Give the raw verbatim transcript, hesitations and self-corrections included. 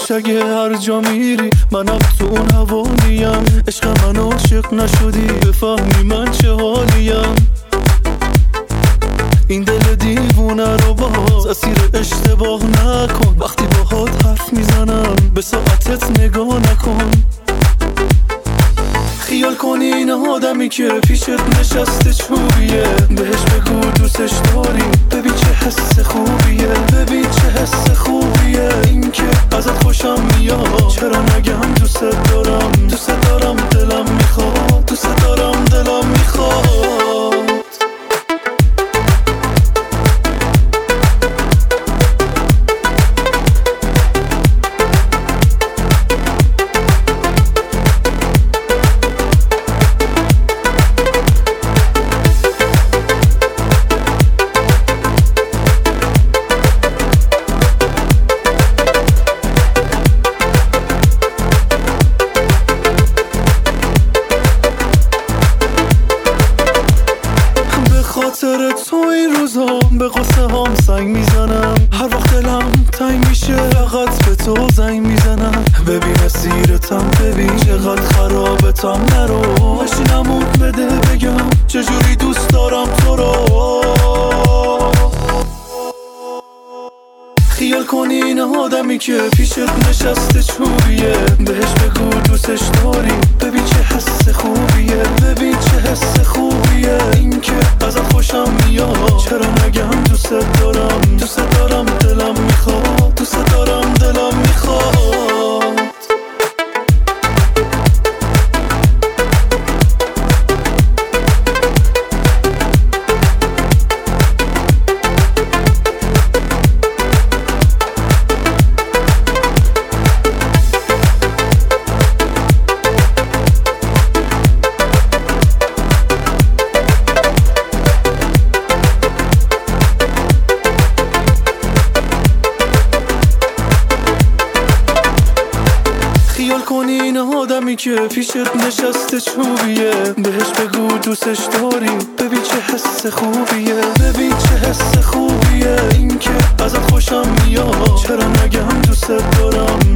دلش اگه هر جا میری منم تو اون حوالیم. عشق من عاشق نشدی بفهمی من چه حالیم. این دل دیوونه رو باز اسیر اشتباه نکن. وقتی باهات حرف میزنم به ساعتت نگاه نکن. خیال کنی این آدمی که پیشت نشسته چوبیه. بهش بگو دوستش داری ببین چه حس خوبیه. ببین چه حس خوبیه این که ازت خوشم میاد. چرا نگم دوست دارم دوست دارم دلم میخواد. دوست دارم دلم میخواد. خاطر تو این روزا به قصه هم سنگ میزنم. هر وقت دلم تنگ میشه فقط به تو زنگ میزنم. ببین اسیرتم ببین چقدر خرابتم. نرو بشینم بده بگم چجوری دوست دارم تو رو. خیال کنی این آدمی که پیشت نشسته چوبیه. بهش بگو دوستش داری ببین چه حس خوبیه. ببین چه حس خوبیه این که ازت خوشم میاد. چرا نگم دوست دارم دوست دارم دلم میخواد. دوست دارم دلم میخواد. خیال کنی این آدمی که پیشت نشسته چوبیه. بهش بگو دوستش داری ببین چه حس خوبیه. ببین چه حس خوبیه این که ازت خوشم میاد. چرا نگم دوست دارم